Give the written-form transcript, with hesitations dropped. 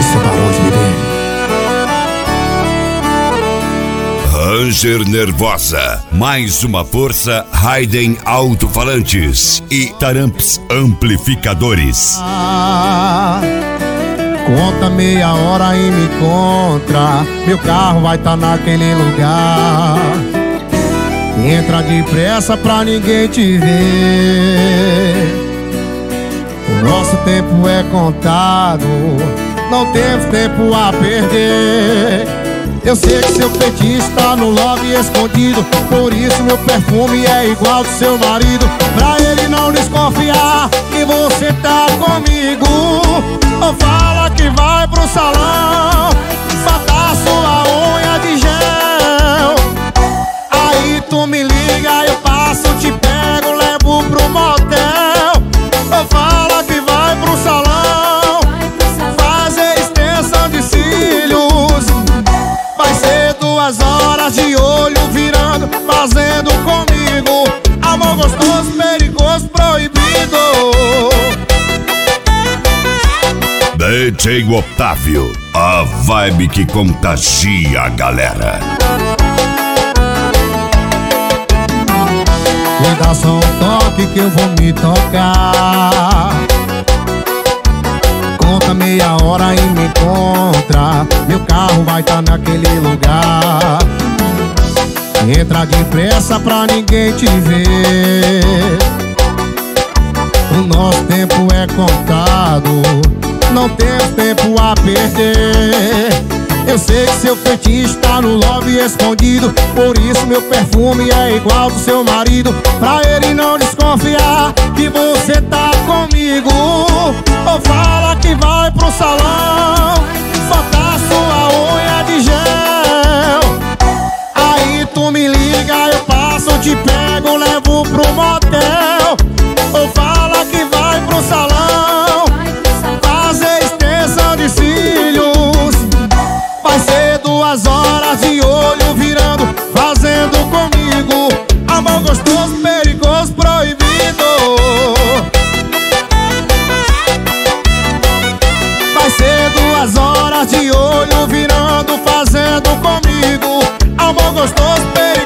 Isso é barulho, bebê. Ranger Nervosa, mais uma força Hayden Alto-Falantes e Taramps Amplificadores. Conta meia hora e me encontra, meu carro vai tá naquele lugar. Entra depressa pra ninguém te ver. O nosso tempo é contado, não temos tempo a perder. Eu sei que seu fetiche tá no lobby escondido, por isso meu perfume é igual do seu marido. Pra ele não desconfiar que você tá comigo, ou fala que vai pro salão botar sua unha de gel. Aí tu me liga, eu passo, te pego, levo pro motel. Ou fala que vai pro salão fazer extensão de cílios. Vai ser 2 horas de olho virando, fazendo comigo amor gostoso, perigoso, proibido. DJ Otávio, a vibe que contagia a galera. Me dá só um toque que eu vou me tocar. Conta meia hora e me encontra, meu carro vai tá naquele lugar. Entra depressa pra ninguém te ver. O nosso tempo é contado, não temos tempo a perder. Eu sei que seu fetiche tá no lobby escondido, por isso meu perfume é igual do seu marido. Pra ele não desconfiar que você tá comigo, ou fala que vai pro salão botar sua unha de gel. Aí tu me liga, eu passo, te pego, levo pro motel. Ou fala que vai pro salão fazer extensão de cílios. Vai ser 2 horas de olho virando, fazendo comigo amor gostoso, perigoso, proibido. Vai ser 2 horas de olho virando, fazendo comigo amor gostoso, perigoso.